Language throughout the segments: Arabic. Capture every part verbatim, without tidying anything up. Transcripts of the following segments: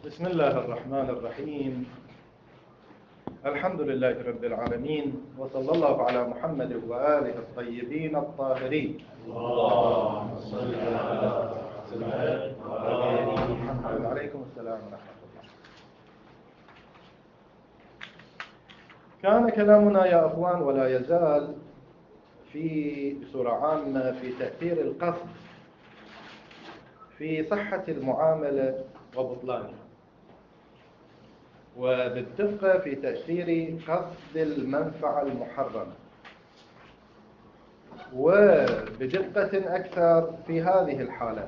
بسم الله الرحمن الرحيم. الحمد لله رب العالمين، وصلى الله على محمد وآله الطيبين الطاهرين. اللهم صل على محمد وآل محمد. وعليكم السلام ورحمة الله. كان كلامنا يا أخوان ولا يزال في بصورة عامة في تأثير القصد في صحة المعاملة وبطلانها، وبالدقة في تأثير قصد المنفعة المحرمة، وبدقة أكثر في هذه الحالة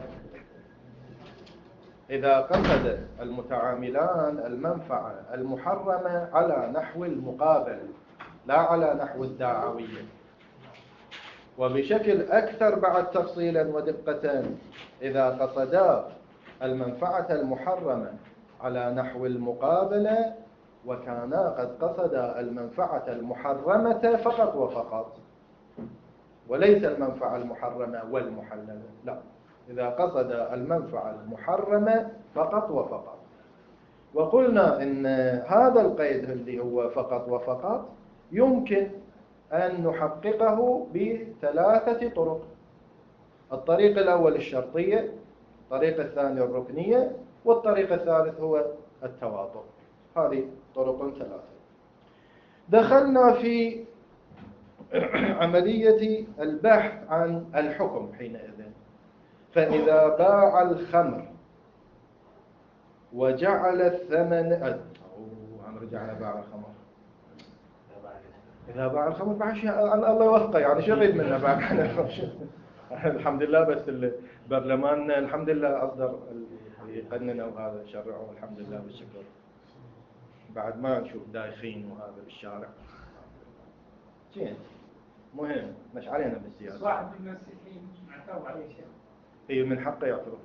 إذا قصد المتعاملان المنفعة المحرمة على نحو المقابل لا على نحو الدعوية، وبشكل أكثر بعد تفصيلا ودقة إذا قصدا المنفعة المحرمة على نحو المقابلة وكانا قد قصدا المنفعة المحرمة فقط وفقط، وليس المنفعة المحرمة والمحللة، لا، إذا قصد المنفعة المحرمة فقط وفقط. وقلنا إن هذا القيد اللي هو فقط وفقط يمكن أن نحققه بثلاثة طرق. الطريق الأول الشرطية، الطريق الثاني الركنية، والطريق الثالث هو التواطؤ. هذه طرق ثلاثة. دخلنا في عملية البحث عن الحكم حينئذ. فإذا باع الخمر وجعل الثمن أو عم رجعنا باع الخمر إذا باع الخمر باع شيء الله يوفقه، يعني شو يريد منا بعد الحمد لله، بس البرلمان الحمد لله أصدر يقنن وهذا شرعه الحمد لله بالشكر، بعد ما نشوف دايخين وهذا بالشارع. زين، مهم مش علينا بالسياسة. واحد من المسيحيين اعترض عليه شيء. هي من حقه يعترض.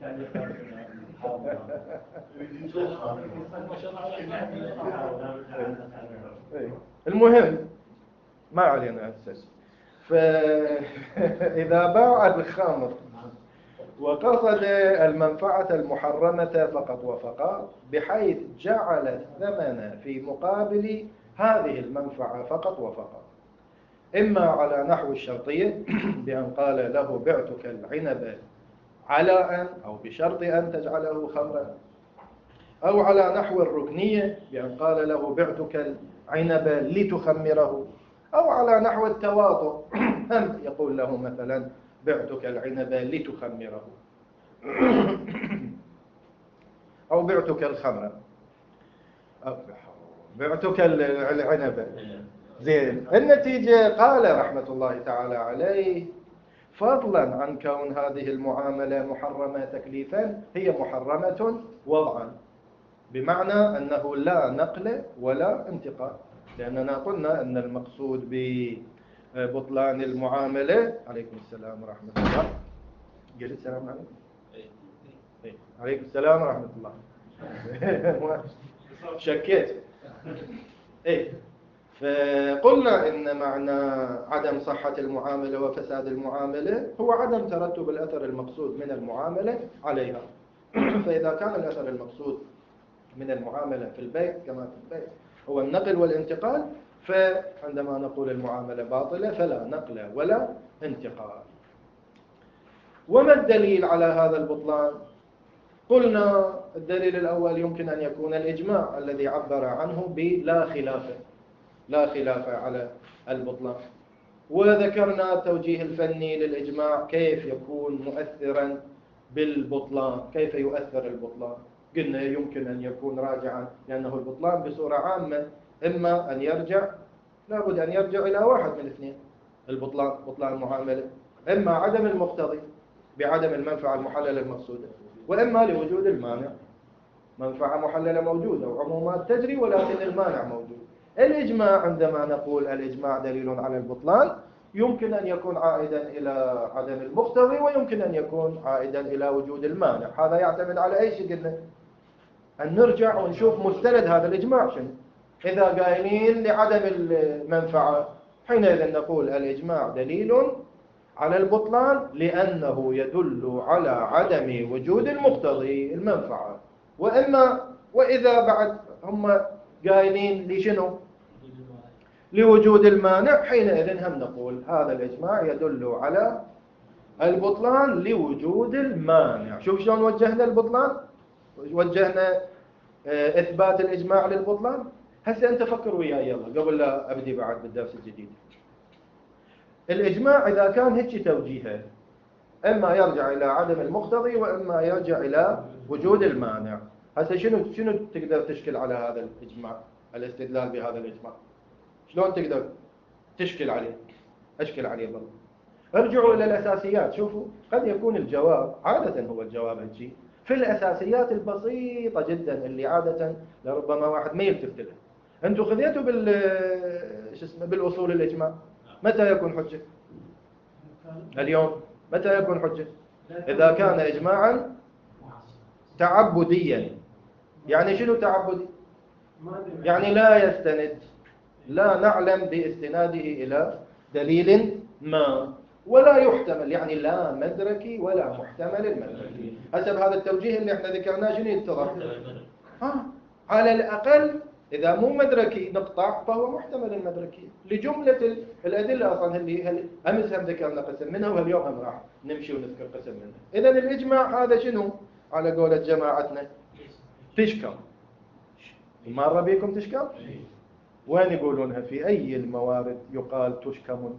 المهم ما علينا أساس. فإذا باع الخمر وقصد المنفعة المحرمة فقط وفقط بحيث جعل الثمن في مقابل هذه المنفعة فقط وفقط، إما على نحو الشرطية بأن قال له بعتك العنب على أن أو بشرط أن تجعله خمرا، أو على نحو الركنية بأن قال له بعتك العنب لتخمره، أو على نحو التواطؤ أم يقول له مثلا بعتك العنب لتخمره أو بعتك الخمر أو بعتك العنب. زين، النتيجة قال رحمة الله تعالى عليه فضلا عن كون هذه المعاملة محرمة تكليفا هي محرمة وضعا، بمعنى أنه لا نقل ولا انتقال، لأننا قلنا أن المقصود ببطلان المعاملة. عليكم السلام ورحمة الله. قل السلام عليكم. إيه. عليكم السلام ورحمة الله. شكيت. إيه. فقلنا إن معنى عدم صحة المعاملة وفساد المعاملة هو عدم ترتب الأثر المقصود من المعاملة عليها. فإذا كان الأثر المقصود من المعاملة في البيع كما في البيع هو النقل والانتقال، فعندما نقول المعاملة باطلة فلا نقل ولا انتقال. وما الدليل على هذا البطلان؟ قلنا الدليل الأول يمكن أن يكون الإجماع الذي عبر عنه بلا خلاف، لا خلاف على البطلان. وذكرنا التوجيه الفني للإجماع كيف يكون مؤثرا بالبطلان، كيف يؤثر البطلان. قلنا يمكن أن يكون راجعا، لأنه البطلان بصورة عامة إما أن يرجع، لابد أن يرجع إلى واحد من الاثنين، البطلان بطلان المعاملة، إما عدم المقتضي بعدم المنفعة المحللة المقصودة، وإما لوجود المانع، منفعة محللة موجودة وعمومات تجري ولكن المانع موجود. الإجماع عندما نقول الإجماع دليل على البطلان يمكن أن يكون عائدا إلى عدم المقتضي، ويمكن أن يكون عائدا إلى وجود المانع. هذا يعتمد على أي شيء قلنا، أن نرجع ونشوف مستند هذا الإجماع شنو. إذا قايلين لعدم المنفعة حينئذ نقول الإجماع دليل على البطلان لأنه يدل على عدم وجود المقتضي المنفعة. وإما وإذا بعد هم قايلين لشنو؟ لوجود المانع، حينئذ هم نقول هذا الإجماع يدل على البطلان لوجود المانع. شوف شلون وجهنا البطلان، وجهنا إثبات الإجماع للبطلان. هسه أنت فكر وياي يلا قبل لا أبدي بعد بالدرس الجديد. الإجماع إذا كان هيك توجيهه إما يرجع إلى عدم المقتضي وإما يرجع إلى وجود المانع. هسه شنو شنو تقدر تشكل على هذا الإجماع، الاستدلال بهذا الإجماع؟ شلون تقدر تشكل عليه؟ أشكل عليه بالله. ارجعوا إلى الأساسيات، شوفوا قد يكون الجواب عادة هو الجواب هيك في الأساسيات البسيطة جدا اللي عادة لربما واحد ما يلتفت لها. أنتم خذيتوا بال شو اسمه بالأصول الإجماع، متى يكون حجة؟ اليوم. متى يكون حجة؟ إذا كان إجماعا تعبديا. يعني شنو تعبدي؟ يعني لا يستند، لا نعلم باستناده إلى دليل ما، ولا يحتمل، يعني لا مدركي ولا محتمل المدركي. حسب هذا التوجيه اللي احنا ذكرناه شنو يتضح؟ ها على الأقل إذا مو مدركي نقطع فهو محتمل المدركي لجملة الأدلة. أصلا اللي أمس هم ذكرنا قسم منها واليوم هم راح نمشي ونذكر قسم منها. إذا الإجماع هذا شنو على قولة جماعتنا؟ تشكم. مرة بيكم تشكم؟ وين يقولونها؟ في أي الموارد يقال تشكم؟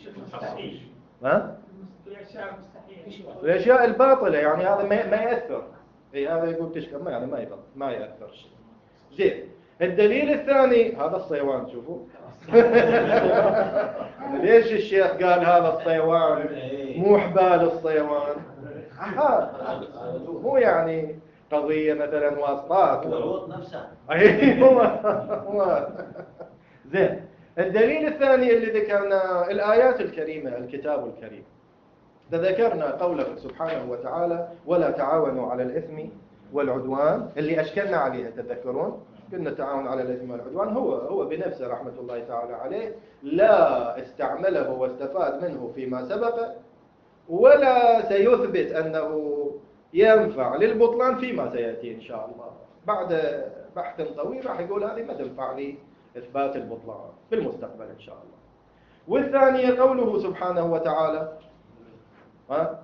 ها؟ الأشياء الباطلة، يعني هذا ما ما يأثر. إيه هذا يقول تشكم، ما يعني ما يبطل، ما يأثر شيء. زين. الدليل الثاني هذا الصيوان. شوفوا ليش الشيخ قال هذا الصيوان مو حبال الصيوان؟ مو يعني قضية مثلا واسطات الوضوء نفسه. ايوه. زين. الدليل الثاني اللي ذكرنا الآيات الكريمة، الكتاب الكريم. ذكرنا قوله سبحانه وتعالى ولا تعاونوا على الإثم والعدوان، اللي أشكلنا عليها تذكرون؟ كنا التعاون على الإثم والعدوان هو هو بنفسه رحمة الله تعالى عليه لا استعمله واستفاد منه فيما سبق، ولا سيثبت أنه ينفع للبطلان فيما سيأتي إن شاء الله. بعد بحث طويل راح يقول هذه ما تنفع لي إثبات البطلان في المستقبل إن شاء الله. والثانية قوله سبحانه وتعالى ها؟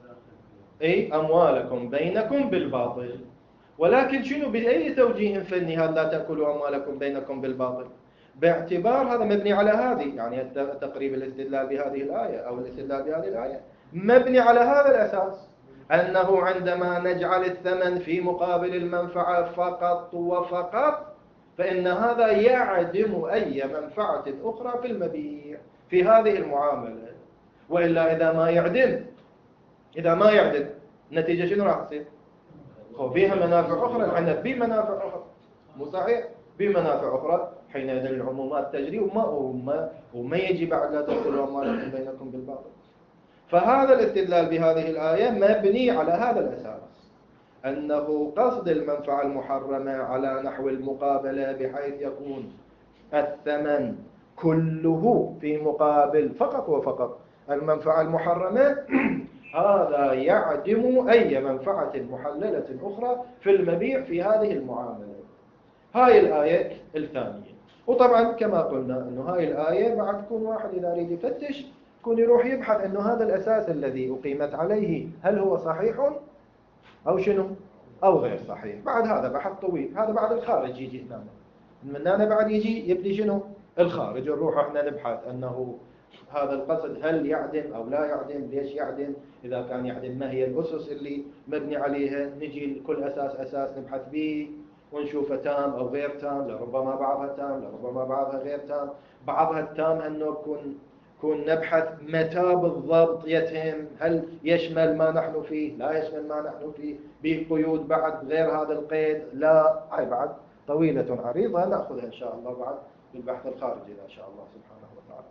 أي أموالكم بينكم بالباطل. ولكن شنو بأي توجيه فني هذا لا تأكلوا أموالكم بينكم بالباطل؟ باعتبار هذا مبني على هذه، يعني تقريب الاستدلال بهذه الآية أو الاستدلال بهذه الآية مبني على هذا الأساس، أنه عندما نجعل الثمن في مقابل المنفعة فقط وفقط فإن هذا يعدم أي منفعة أخرى في المبيع في هذه المعاملة. وإلا إذا ما يعدم إذا ما يعدم نتيجة شنو راح تصير؟ وفيها منافع أخرى، العنب بمنافع أخرى، مو صحيح؟ بمنافع أخرى، حينئذ العمومات تجري وما وما وما يجي بعد لا تأكلوا أموالكم بينكم بالباطل. فهذا الاستدلال بهذه الآية مبني على هذا الأساس، أنه قصد المنفعة المحرمة على نحو المقابلة، بحيث يكون الثمن كله في مقابل فقط وفقط المنفعة المحرمة. هذا يعدم أي منفعة محللة أخرى في المبيع في هذه المعاملة. هاي الآية الثانية. وطبعا كما قلنا أنه هاي الآية بعد تكون واحد إذا يريد يفتش يكون يروح يبحث أنه هذا الأساس الذي أقيمت عليه هل هو صحيح أو شنو أو غير صحيح. بعد هذا بحث طويل، هذا بعد الخارج يجي هنا، من هنا بعد يجي يبدي شنو الخارج، نروح احنا نبحث أنه هذا القصد هل يعدم أو لا يعدم، ليش يعدم، إذا كان يعدم ما هي الأسس اللي مبني عليها. نجي لكل أساس أساس نبحث به ونشوفه تام أو غير تام، لربما بعضها تام لربما بعضها غير تام. بعضها التام أنه يكون كون نبحث متى بالضبط يتم، هل يشمل ما نحن فيه لا يشمل ما نحن فيه، به قيود بعد غير هذا القيد لا. هاي بعد طويلة عريضة نأخذها إن شاء الله بعد بالبحث الخارجي إن شاء الله سبحانه وتعالى.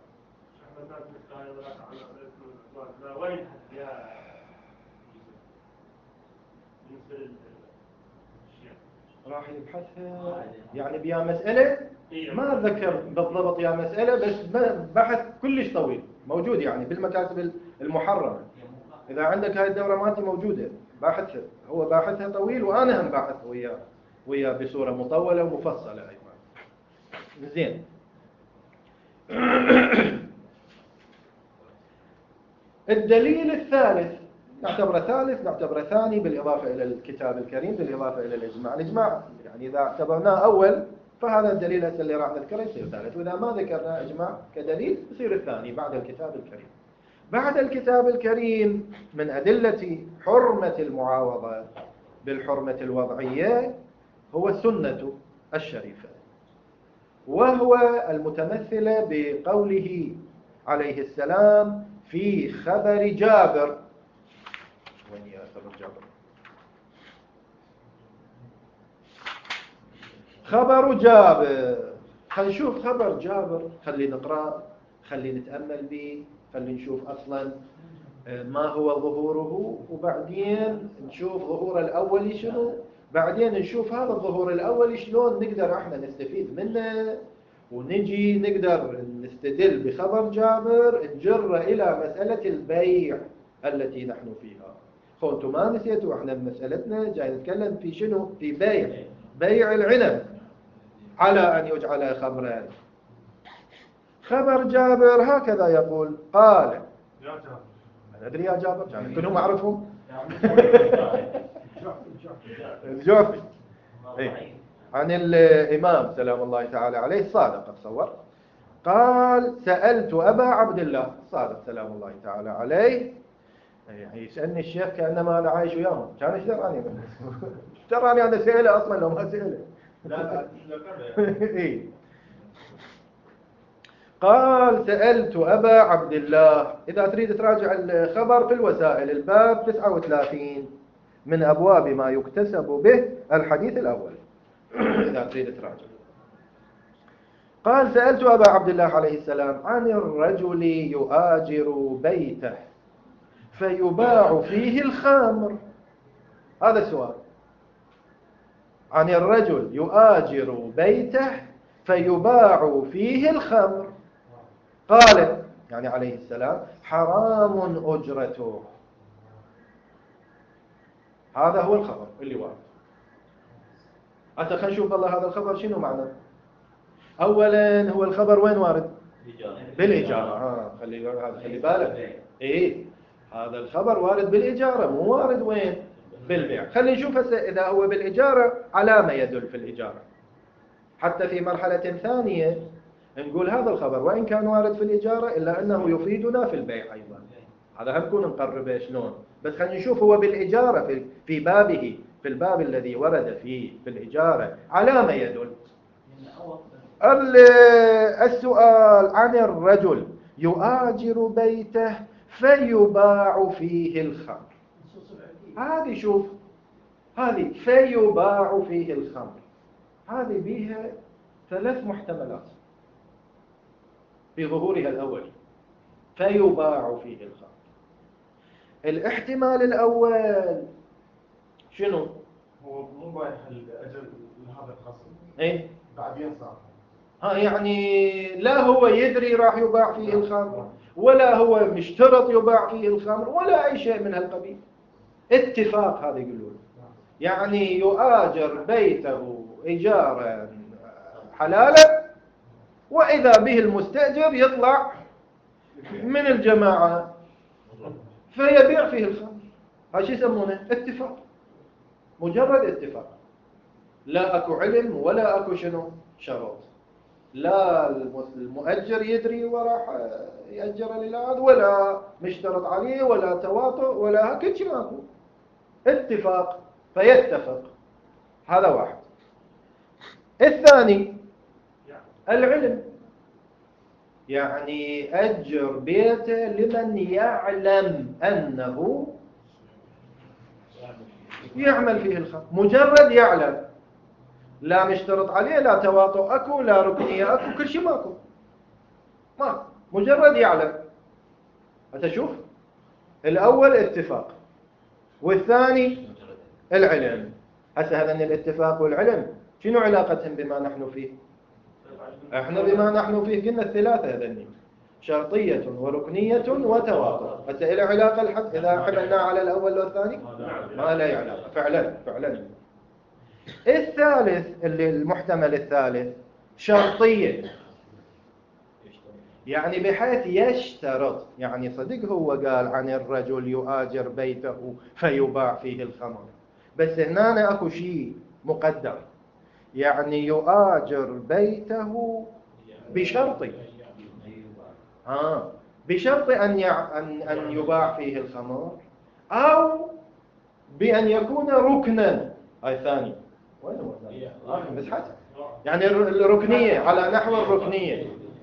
راح يبحثها يعني بيا مسألة ما ذكر بالضبط يا مسألة، بس بحث كلش طويل موجود يعني بالمكاتب المحرمة. إذا عندك هاي الدورة مالتي موجودة باحث هو باحثها طويل، وأنا هم باحث وياه وياه بصورة مطولة ومفصلة أيضا. زين. الدليل الثالث نعتبره ثالث، نعتبره ثاني بالإضافة إلى الكتاب الكريم، بالإضافة إلى الإجماع. الإجماع يعني إذا اعتبرناه أول فهذا الدليل اللي راح نذكره يصير ثالث، وإذا ما ذكرنا إجماع كدليل يصير الثاني بعد الكتاب الكريم. بعد الكتاب الكريم من أدلة حرمة المعاوضة بالحرمة الوضعية هو السنة الشريفة، وهو المتمثلة بقوله عليه السلام في خبر جابر. وين يا خبر جابر؟ خبر جابر. خلينا نشوف خبر جابر، خلي نقرأ، خلي نتأمل به، خلي نشوف أصلا ما هو ظهوره، وبعدين نشوف ظهور الأول شنو، بعدين نشوف هذا الظهور الأول شلون نقدر احنا نستفيد منه، ونجي نقدر نستدل بخبر جابر نجر إلى مسألة البيع التي نحن فيها. خو انتم ما نسيتوا احنا مسألتنا جاي نتكلم في شنو؟ في بيع بيع العنب على أن يجعل خمرا. خبر جابر هكذا يقول: قال يا جابر، أنا أدري يا جابر، يعني كلهم أعرفهم. الجوفي إيه؟ عن الإمام سلام الله تعالى عليه الصادق أتصور، قال: سألت أبا عبد الله الصادق سلام الله تعالى عليه. يعني يسألني الشيخ كأنما أنا عايش وياهم، كان ايش دراني ايش دراني أنا سأله أصلا لو ما سأله. لا لا إيه. قال: سألت أبا عبد الله. إذا تريد تراجع الخبر في الوسائل الباب تسعة وثلاثين من أبواب ما يكتسب به الحديث الأول. إذا تريد تراجع. قال: سألت أبا عبد الله عليه السلام عن الرجل يؤاجر بيته فيباع فيه الخمر. هذا السؤال. عن الرجل يؤاجر بيته فيباع فيه الخمر. قال يعني عليه السلام: حرام أجرته. هذا هو الخبر اللي وارد. حتى خلينا نشوف الله هذا الخبر شنو معنى. أولا هو الخبر وين وارد؟ بالإجارة. ها خلي هذا خلي بالك. إيه هذا الخبر وارد بالإجارة، مو وارد وين؟ بالبيع. خلينا نشوف هسه إذا هو بالإجارة على ما يدل في الإجارة. حتى في مرحلة ثانية نقول هذا الخبر وإن كان وارد في الإجارة إلا أنه يفيدنا في البيع أيضا. هذا هم نكون نقربه شلون، بس خلينا نشوف هو بالإجارة في في بابه، في الباب الذي ورد فيه في الإجارة على ما يدل. السؤال: عن الرجل يؤاجر بيته فيباع فيه الخمر. هذه شوف، هذه فيباع فيه الخمر، هذه بيها ثلاث محتملات في ظهورها الأول. فيباع فيه الخمر. الاحتمال الأول شنو؟ هو مو بايع الأجل لهذا الخصم. إيه؟ بعدين صار. ها يعني لا هو يدري راح يباع فيه الخمر، ولا هو مشترط يباع فيه الخمر، ولا أي شيء من هالقبيل. اتفاق هذا يقولون. يعني يؤاجر بيته إيجارا حلالا، وإذا به المستأجر يطلع من الجماعة فيبيع فيه الخمر. هذا شو يسمونه؟ اتفاق. مجرد اتفاق، لا أكو علم ولا أكو شنو شروط. لا المؤجر يدري وراح يأجر للعاد، ولا مشترط عليه، ولا تواطؤ، ولا كل شيء ماكو. اتفاق فيتفق. هذا واحد. الثاني العلم، يعني أجر بيته لمن يعلم أنه يعمل فيه الخمر. مجرد يعلم، لا مشترط عليه، لا تواطؤ أكو، لا ركنية أكو، كل شيء ماكو. ما مجرد يعلم. هتشوف الأول اتفاق، والثاني العلم. هسه هذا الاتفاق والعلم شنو علاقتهم بما نحن فيه؟ احنا بما نحن فيه قلنا الثلاثة هذني. شرطية وركنية وتواطؤ. هسه إلى علاقة الحد إذا حملنا على الأول والثاني؟ ما له علاقة فعلا فعلا. الثالث اللي المحتمل الثالث شرطية، يعني بحيث يشترط، يعني صدق هو قال عن الرجل يؤاجر بيته فيباع فيه الخمر، بس هنا أكو شيء مقدر، يعني يؤاجر بيته بشرط آه بشرط أن أن أن يباع فيه الخمر، أو بأن يكون ركنا. هاي ثاني وين هو ثاني؟ آه بس حتى يعني الركنية على نحو الركنية،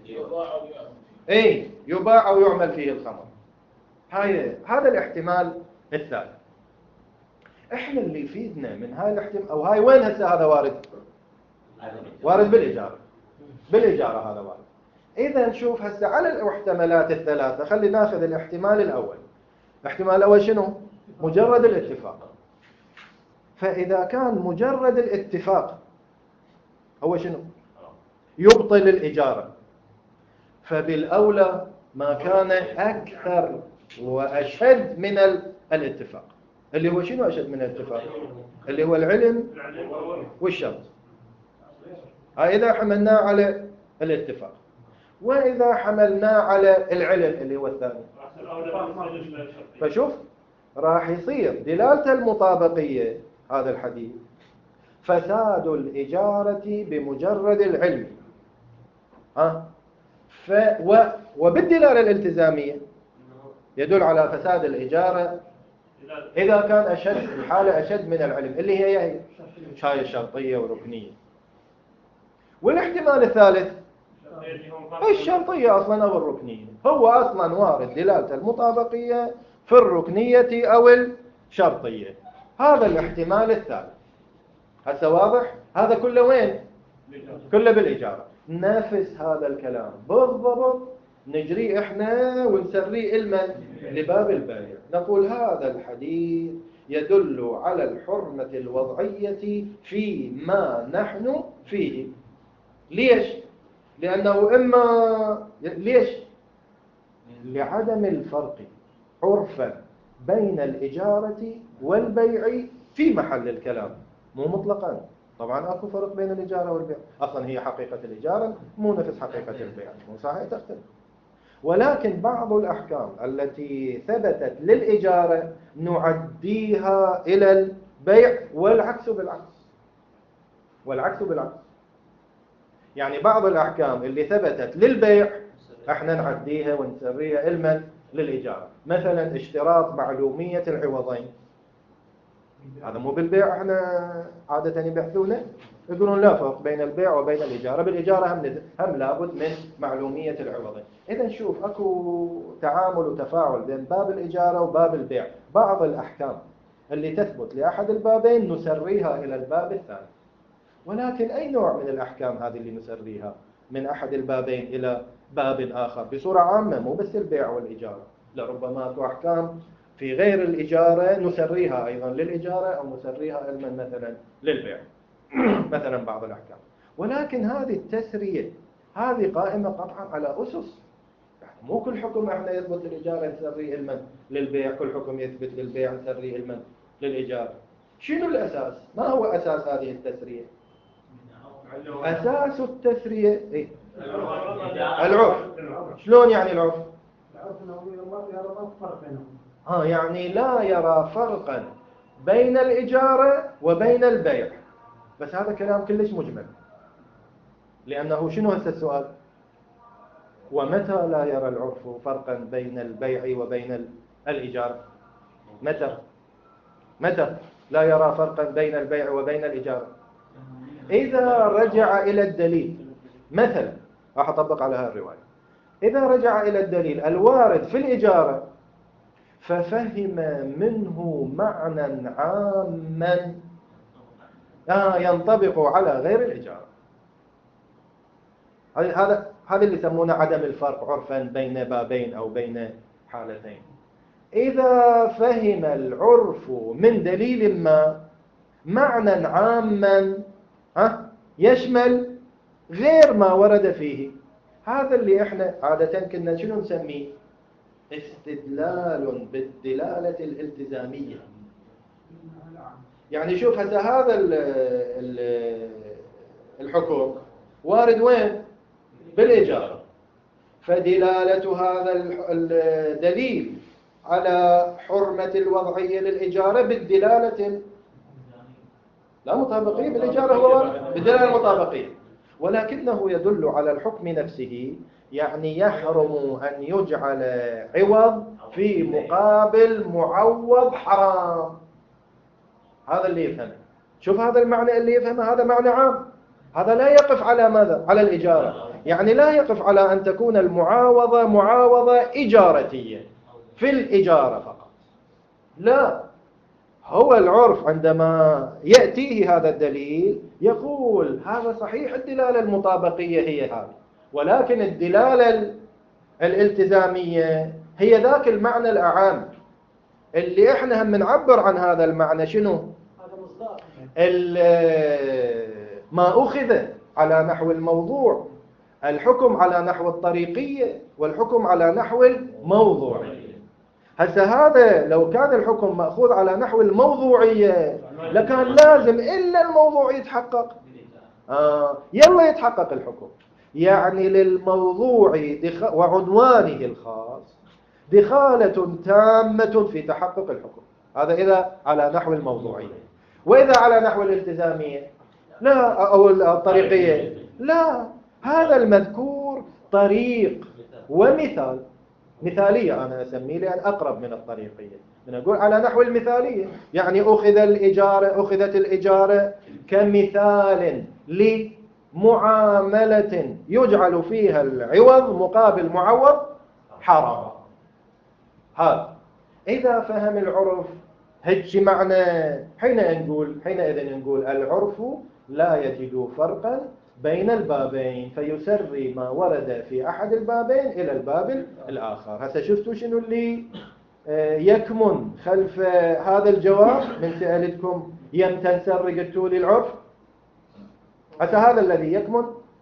اي يباع أو يعمل فيه الخمر. هاي هذا الاحتمال الثالث. احنا اللي يفيدنا من هاي الاحتمال، او هاي وين هسه هذا وارد؟ وارد بالإجارة، بالإجارة هذا وارد. إذا نشوف هسه على الاحتمالات الثلاثة، خلي ناخذ الاحتمال الأول. الاحتمال الأول شنو؟ مجرد الاتفاق. فإذا كان مجرد الاتفاق هو شنو؟ يبطل الإجارة، فبالأولى ما كان أكثر وأشد من الاتفاق، اللي هو شنو أشد من الاتفاق؟ اللي هو العلم والشرط. إذا حملناه على الاتفاق، وإذا حملناه على العلم اللي هو الثاني، فشوف راح يصير دلالة المطابقية هذا الحديث فساد الإجارة بمجرد العلم، ها ف و... وبالدلالة الالتزامية يدل على فساد الإجارة إذا كان أشد، الحالة أشد من العلم اللي هي هي شاية شرطية وركنية. والاحتمال الثالث الشرطية أصلا أو الركنية، هو أصلا وارد دلالة المطابقية في الركنية أو الشرطية. هذا الاحتمال الثالث. هسه واضح؟ هذا كله وين؟ كله بالإجارة. نفس هذا الكلام بالضبط نجري إحنا ونسريه المن لباب البيع. نقول هذا الحديث يدل على الحرمة الوضعية فيما نحن فيه. ليش؟ لأنه إما ليش؟ لعدم الفرق عرفا بين الإجارة والبيع في محل الكلام، مو مطلقا. طبعا أكو فرق بين الإجارة والبيع، أصلا هي حقيقة الإجارة مو نفس حقيقة البيع، مو صحيح تختلف. ولكن بعض الأحكام التي ثبتت للإجارة نعديها إلى البيع، والعكس بالعكس، والعكس بالعكس. يعني بعض الأحكام اللي ثبتت للبيع احنا نعديها ونسريها علما للإجارة. مثلا اشتراط معلومية العوضين، هذا مو بالبيع. احنا عادة يبحثونه يقولون لا فرق بين البيع وبين الإجارة، بالإجارة هم هم لابد من معلومية العوضين. إذا نشوف اكو تعامل وتفاعل بين باب الإجارة وباب البيع. بعض الأحكام اللي تثبت لأحد البابين نسريها إلى الباب الثاني. ولكن أي نوع من الأحكام هذه اللي نسريها من أحد البابين إلى باب آخر بصورة عامة، مو بس البيع والإجارة، لربما أكو أحكام في غير الإجارة نسريها أيضا للإجارة أو نسريها علما مثلا للبيع مثلا بعض الأحكام. ولكن هذه التسرية هذه قائمة قطعا على أسس، يعني مو كل حكم احنا يثبت للإجارة نسريه علما للبيع، كل حكم يثبت للبيع نسريه علما للإجارة. شنو الأساس؟ ما هو أساس هذه التسرية؟ أساس التسرية إيه؟ العرف. شلون يعني العرف؟ العرف انه يرى فرق بينهم. ها يعني لا يرى فرقا بين الإجارة وبين البيع. بس هذا كلام كلش مجمل، لأنه شنو هسه السؤال؟ ومتى لا يرى العرف فرقا بين البيع وبين الإجارة؟ متى؟ متى لا يرى فرقا بين البيع وبين الإجارة؟ إذا رجع إلى الدليل. مثلا راح أطبق على هذه الرواية، إذا رجع إلى الدليل الوارد في الإجارة ففهم منه معنى عاما آه ينطبق على غير الإجارة. هذا هذا اللي يسمونه عدم الفرق عرفا بين بابين أو بين حالتين. إذا فهم العرف من دليل ما معنى عاما ها يشمل غير ما ورد فيه، هذا اللي احنا عادة كنا شنو نسميه؟ استدلال بالدلالة الالتزامية. يعني شوف هسه هذا ال ال الحكم وارد وين؟ بالإجارة. فدلالة هذا الدليل على حرمة الوضعية للإجارة بالدلالة لا مطابقية بالإجارة، هو بالدلالة المطابقية، ولكنه يدل على الحكم نفسه، يعني يحرم أن يجعل عوض في مقابل معوض حرام. هذا اللي يفهم. شوف هذا المعنى اللي يفهمه، هذا معنى عام. هذا لا يقف على ماذا؟ على الإجارة. يعني لا يقف على أن تكون المعاوضة معاوضة إجارتية في الإجارة فقط. لا، هو العرف عندما يأتيه هذا الدليل يقول هذا صحيح الدلالة المطابقية هي هذه، ولكن الدلالة الالتزامية هي ذاك المعنى الأعام اللي احنا هم نعبر عن هذا المعنى. شنو؟ هذا مصداق ما أخذ على نحو الموضوع، الحكم على نحو الطريقية والحكم على نحو الموضوعية. هسه هذا لو كان الحكم مأخوذ على نحو الموضوعية لكان لازم إلا الموضوع يتحقق. آه يلا يتحقق الحكم. يعني للموضوع دخ... وعنوانه الخاص دخالة تامة في تحقق الحكم. هذا إذا على نحو الموضوعية. وإذا على نحو الالتزامية لا، أو الطريقية لا، هذا المذكور طريق ومثال. مثالية أنا أسميه لأن أقرب من الطريقية. من أقول على نحو المثالية، يعني أخذ الإجارة أخذت الإجارة كمثال لمعاملة يجعل فيها العوض مقابل معوض حرام. هذا إذا فهم العرف هيك معنى، حين نقول حينئذ نقول العرف لا يجد فرقا بين البابين فيسري ما ورد في أحد البابين إلى الباب الآخر. هسه شفتوا شنو اللي يكمن خلف هذا الجواب من سألتكم يمتى نسري قلتوا لي العرف. هسه هذا الذي يكمن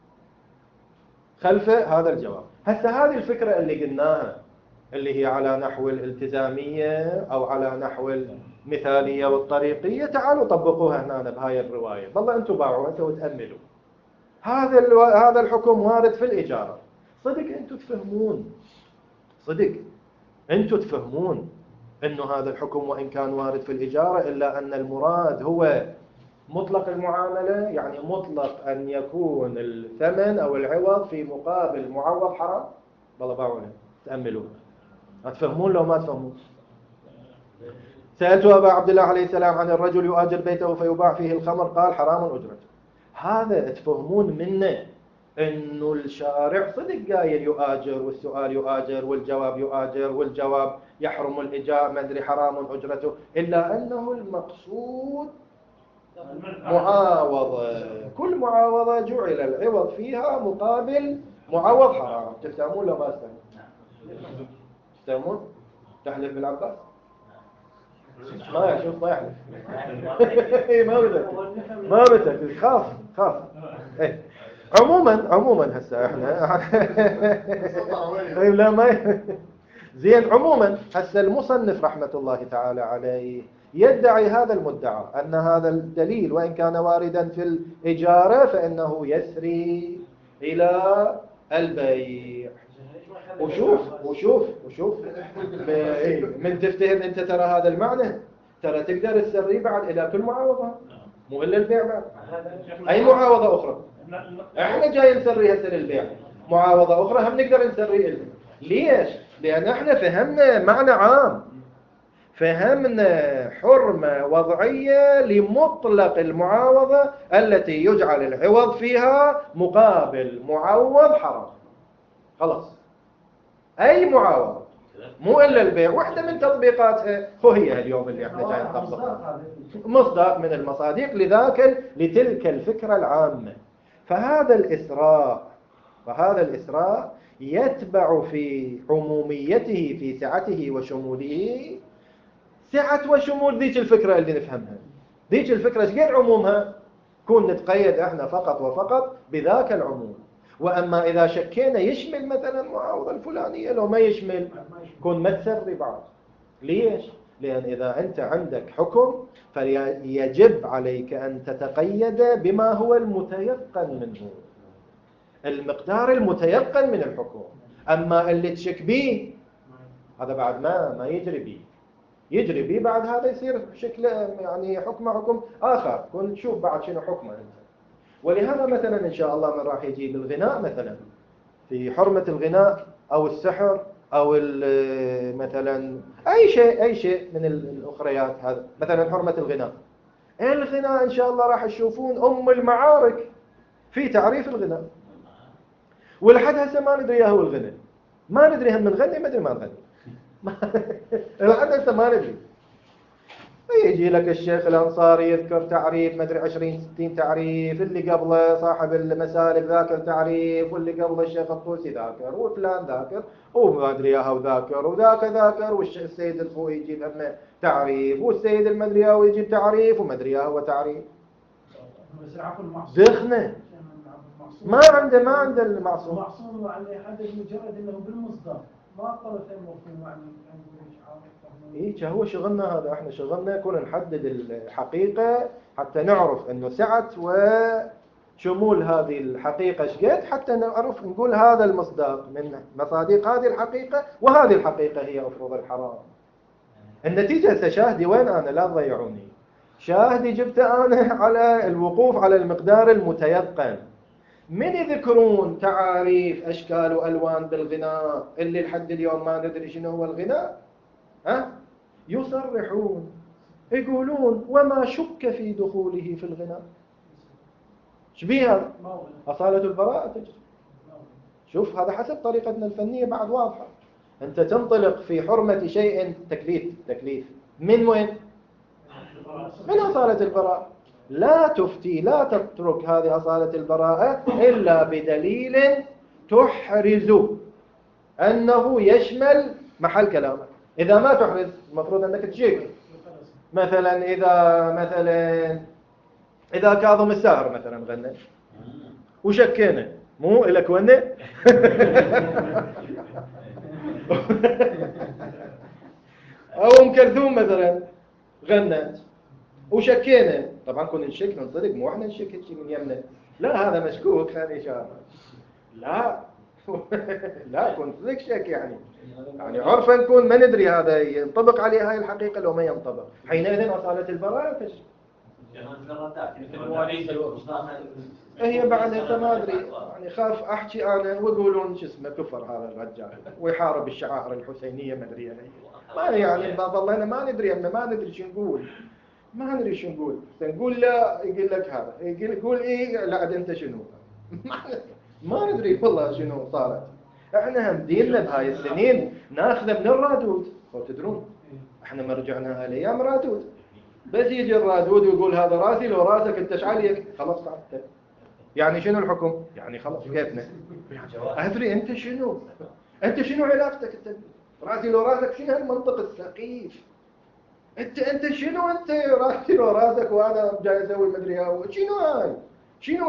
خلف هذا الجواب. هسه هذه الفكرة اللي قلناها اللي هي على نحو الالتزامية أو على نحو المثالية والطريقية، تعالوا طبقوها هنا بهاي الرواية. والله أنتم باعوا أنتم وتأملوا. هذا الو... هذا الحكم وارد في الإجارة. صدق أنتم تفهمون، صدق أنتم تفهمون أنه هذا الحكم وإن كان وارد في الإجارة إلا أن المراد هو مطلق المعاملة، يعني مطلق أن يكون الثمن أو العوض في مقابل معوض حرام. والله باعوا تأملوا. ما تفهمون لو ما تفهمون. سألت أبا عبد الله عليه السلام عن الرجل يؤجر بيته فيباع فيه الخمر قال حرام أجرته. هذا تفهمون منه إنه الشارع صدق قايل يؤاجر، والسؤال يؤاجر والجواب يؤاجر والجواب يحرم الإجارة ما أدري حرام أجرته، إلا أنه المقصود معاوضة. كل معاوضة جعل العوض فيها مقابل معوض حرام. تفهمون لو ما تفهمون؟ تفهمون؟ تحلف بالعباس؟ ما يشوف ما يحلف. ما بدك ما بدك خاف خاف. إيه. عموما عموما هسه احنا لا ما زين. عموما هسه المصنف رحمة الله تعالى عليه يدعي هذا المدعى أن هذا الدليل وإن كان واردا في الإجارة فإنه يسري إلى البيع. وشوف وشوف وشوف من تفتهم أنت ترى هذا المعنى، ترى تقدر تسري بعد إلى كل معاوضة، مو إلا البيع بعد. أي معاوضة أخرى احنا جاي نسري هسه للبيع، معاوضة أخرى هم نقدر نسري لها. ليش؟ لأن احنا فهمنا معنى عام، فهمنا حرمة وضعية لمطلق المعاوضة التي يجعل العوض فيها مقابل معوض حرام. خلاص أي معاوضة مو إلا البيع، واحدة من تطبيقاتها وهي اليوم اللي احنا جاي نطبقها، مصداق من المصادق لذاك لتلك الفكرة العامة. فهذا الإسراء فهذا الإسراء يتبع في عموميته في سعته وشموله سعة وشمول ذيك الفكرة اللي نفهمها. ذيك الفكرة شقد عمومها كون نتقيد احنا فقط وفقط بذاك العموم، وأما إذا شكينا يشمل مثلا المعاوضة الفلانية لو ما يشمل كون ما تسري بعض. ليش؟ لأن إذا أنت عندك حكم فيجب عليك أن تتقيد بما هو المتيقن منه، المقدار المتيقن من الحكم. أما اللي تشك به هذا بعد ما ما يجري به، يجري به بعد هذا يصير شكل يعني حكم حكم آخر، كون تشوف بعد شنو حكمه أنت. ولهذا مثلا إن شاء الله من راح يجي بالغناء مثلا في حرمة الغناء أو السحر أو مثلا أي شيء أي شيء من الأخريات، هذا مثلا حرمة الغناء. الغناء إن شاء الله راح تشوفون أم المعارك في تعريف الغناء، ولحد هسه ما ندري يا هو الغناء، ما ندري هم نغني ما ندري ما نغني لحد هسه ما ندري. يجي لك الشيخ الأنصاري يذكر تعريف مدري عشرين ستين تعريف، اللي قبله صاحب المسالك ذاكر تعريف، واللي قبله الشيخ الطوسي ذاكر، وفلان ذاكر، وما أدري ياهو ذاكر، وذاك ذاكر، والسيد الخوي يجيب هم تعريف، والسيد المدري ياهو يجيب تعريف، ومدري ياهو تعريف. زخنة ما عنده ما عنده المعصوم. المعصوم عليه حدث مجرد انه بالمصدر ما طلب المفهوم يعني إيه هو شغلنا هذا، احنا شغلنا كنا نحدد الحقيقة حتى نعرف انه سعة وشمول هذه الحقيقة شقد، حتى نعرف نقول هذا المصداق من مصادق هذه الحقيقة، وهذه الحقيقة هي أفرض الحرام. النتيجة شاهدي وين أنا، لا تضيعوني، شاهدي جبت أنا على الوقوف على المقدار المتيقن. من يذكرون تعاريف أشكال وألوان بالغناء اللي لحد اليوم ما ندري شنو هو الغناء، ها؟ يصرحون يقولون وما شك في دخوله في الغناء. شبيه هذا؟ أصالة البراءة تجي. شوف هذا حسب طريقتنا الفنية بعد واضحة. أنت تنطلق في حرمة شيء تكليف تكليف من وين؟ من أصالة البراءة. لا تفتي لا تترك هذه أصالة البراءة إلا بدليل تحرز أنه يشمل محل كلامك. إذا ما تحرز المفروض أنك تشك. مثلا إذا مثلا إذا كاظم الساهر مثلا غنى وشكينا مو إلك ونه أو أم كلثوم مثلا غنت وشكينا، طبعا كنا نشك ننطلق مو احنا نشك هيك من يمنا، لا هذا مشكوك ثاني شهر، لا لا كنت لك شك يعني يعني عرفا نكون ما ندري هذا ينطبق عليه هاي الحقيقة لو ما ينطبق، حينئذ أصالة البراءة تشك. هي بعد انت ما ادري يعني خاف احكي انا ويقولون شو اسمه كفر هذا الرجال ويحارب الشعائر الحسينيه ما ادري يعني ما يعني ظلينا ما ندري ما ندري شو نقول ما ندري شو نقول نقول لا يقول لك هذا يقول يقول ايه لا عاد انت شنو ما ندري والله شنو صارت. احنا هم ديننا بهاي السنين ناخذه من الرادود، وتدرون احنا ما رجعنا الايام رادود، بس يجي الرادود ويقول هذا راسي لو راسك انت ايش عليك خلاص تعبت. يعني شنو الحكم؟ يعني خلاص كيفنا ادري انت شنو انت شنو علاقتك انت راسي لو راسك شنو هالمنطق السقيف انت انت شنو انت راسي لو راسك وانا جاي اسوي مدري هو شنو هاي شنو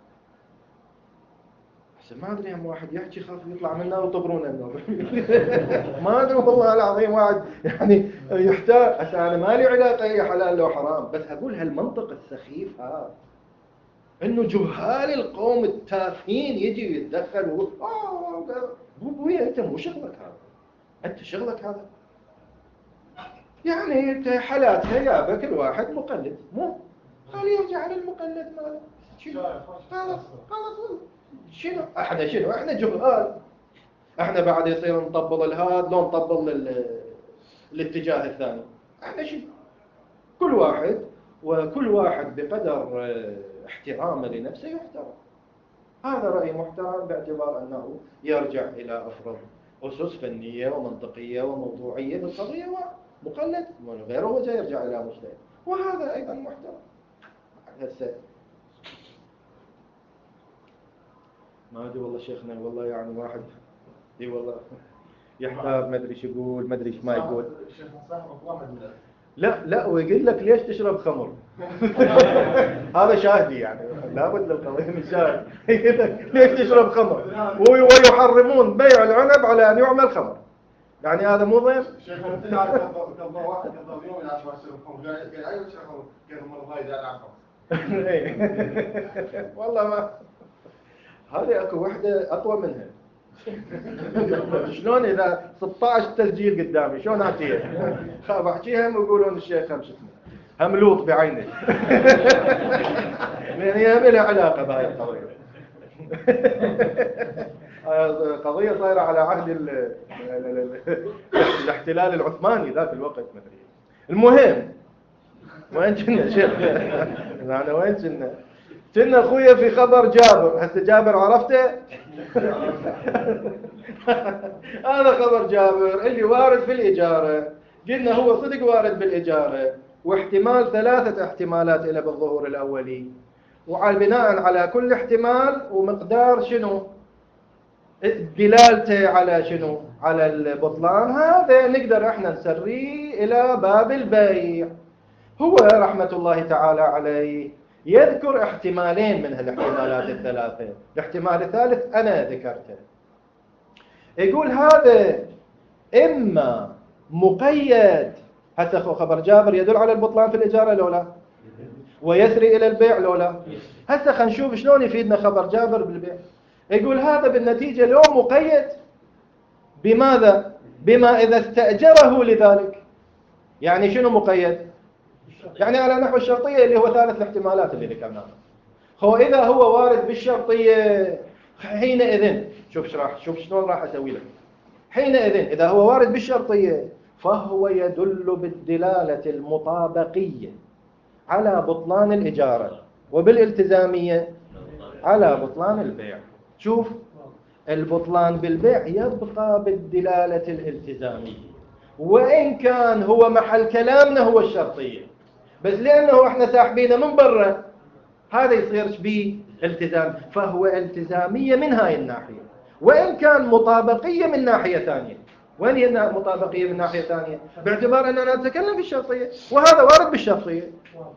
هسه ما ادري هم واحد يحكي خاف يطلع منا ويطبرونه ما ادري والله العظيم واحد يعني يحتاج هسه انا مالي علاقه هي حلال لو حرام، بس اقول هالمنطق السخيف هذا انه جهال القوم التافهين يجي يتدخل ويقول اه ابوي انت مو شغلك هذا انت شغلك هذا يعني انت حالاتها يا كل واحد مقلد مو خليه يرجع على المقلد ماله شنو خلاص خلاص شنو احنا شنو احنا جهال احنا بعد يصير نطبل الهاد لو نطبل لل... الاتجاه الثاني احنا شنو كل واحد وكل واحد بقدر احترامه لنفسه يحترم. هذا رأي محترم باعتبار أنه يرجع إلى أفرض أسس فنية ومنطقية وموضوعية بالقضية ومقلد وغيره هو يرجع إلى مجتهد، وهذا أيضا محترم. هسه ما أدري والله شيخنا والله يعني واحد دي والله يحتار ما أدري شو يقول ما أدري إيش ما يقول. شيخنا صاحب أفضل لا لا، ويقول لك ليش تشرب خمر؟ هذا شاهدي يعني، لابد للقضية من شاهد. يقول لك ليش تشرب خمر؟ ويحرمون بيع العنب على أن يعمل خمر. يعني هذا مو ضيف؟ شيخ انا تدعي قبل واحد قبل يوم يعرف يشرب خمر، قال قال ايوه شيخ قال المره هاي قال اعرف. والله ما هذه اكو وحده اقوى منها. شلون اذا ستة عشر تسجيل قدامي شلون احكيها؟ خاف احكيها ويقولون الشيخ هم شو اسمه هم لوط بعينه. لان هي ما لها علاقه بهاي القضيه. قضيه صايره على عهد ال ال ال الاحتلال العثماني ذاك الوقت مثلا. المهم وين كنا شيخ؟ انا وين كنا؟ كنا اخويا في خبر جابر. هسه جابر عرفته؟ هذا خبر جابر اللي وارد في الإجارة. قلنا هو صدق وارد بالإجارة، واحتمال ثلاثة احتمالات إلى بالظهور الأولي، وعلى بناء على كل احتمال ومقدار شنو دلالته على شنو على البطلان، هذا نقدر احنا نسريه إلى باب البيع. هو رحمة الله تعالى عليه يذكر احتمالين من هالاحتمالات الثلاثة. الاحتمال الثالث أنا ذكرته، يقول هذا إما مقيد. حتى خبر جابر يدل على البطلان في الإجارة لولا ويسري إلى البيع لولا. هسه خلينا نشوف شلون يفيدنا خبر جابر بالبيع. يقول هذا بالنتيجة لو مقيد بماذا؟ بما إذا استأجره لذلك. يعني شنو مقيد؟ يعني على نحو الشرطية اللي هو ثالث الاحتمالات اللي ذكرناها. هو إذا هو وارد بالشرطية حينئذ شوف شراح شوف شلون راح أسوي لك. حينئذ إذا هو وارد بالشرطية فهو يدل بالدلالة المطابقية على بطلان الإجارة، وبالالتزامية على بطلان البيع. شوف البطلان بالبيع يبقى بالدلالة الالتزامية، وإن كان هو محل كلامنا هو الشرطية، بس لأنه احنا ساحبينه من برا هذا يصير به التزام، فهو التزامية من هاي الناحية، وإن كان مطابقية من ناحية ثانية. وين هي مطابقية من ناحية ثانية؟ باعتبار أننا نتكلم بالشرطية وهذا وارد بالشرطية،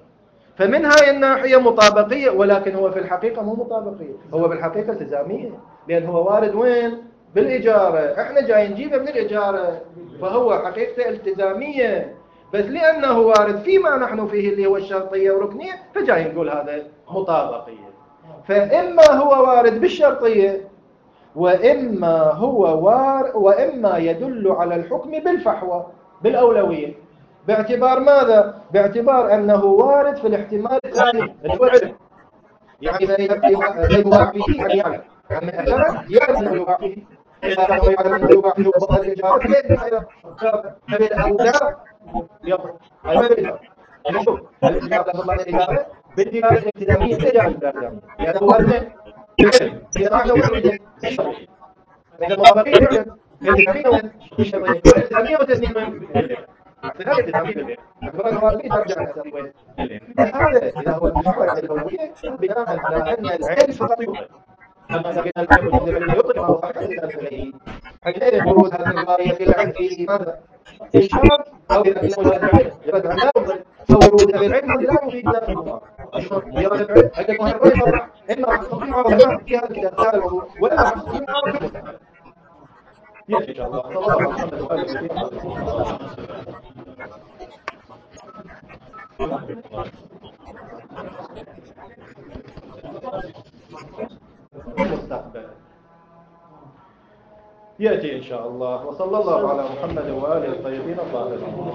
فمن هاي الناحية مطابقية، ولكن هو في الحقيقة مو مطابقية، هو بالحقيقة التزامية، لأن هو وارد وين؟ بالإجارة. احنا جاي نجيبه من الإجارة، فهو حقيقة التزامية، بس لأنه وارد فيما نحن فيه اللي هو الشرطية وركنية فجاي نقول هذا مطابقية. فإما هو وارد بالشرطية، وإما هو وار وإما يدل على الحكم بالفحوى بالأولوية. باعتبار ماذا؟ باعتبار أنه وارد في الاحتمال الثاني الوعد. يعني إذا يباع فيه يعني يعني من أجرة يعلم أنه يباع فيه. إذا كان يعلم أنه يباع فيه وبطل الإجارة فليس بخير. أو لا يبطل. هذا ما بالإجارة. نشوف الإجارة تطلع الإجارة بالدلالة الالتزامية تجاه الالتزامية، لأنه وارد بالعلم. إذا ما وارد بالشرطية. إذا مطابقية بالعلم الالتزامية وين؟ بالشرطية. والالتزامية وتسليم وين؟ هذا التزامية بالبيع. أكبر الواربين ترجع لأساسي وين؟ هذا إذا هو المحور عن الأولوية بناء على أن العلم فقط يبطل. أما إذا كان العلم مجزم الذي يبطل فهو صحيح الإنسان إليه. حينئذ ورود هذه الرواية في العلم في ماذا؟ إشهار، أو إذا كان ورود العلم يرد عن لا يبطل، فورود هذا العلم هذا لا يفيد نفس المطابقة. مجرد العلم عندك الرواية صرح إما راح تصحيح أو لا في هذا الكتاب في هذا الموضوع، ولا راح تصحيح أو في المستقبل. يا إن شاء الله صلى الله عليه وسلم وآله المستقبل يأتي إن شاء الله. وصلى الله على محمد وآله الطيبين الطاهرين.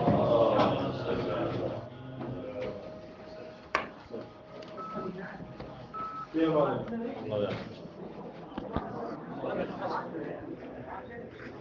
الله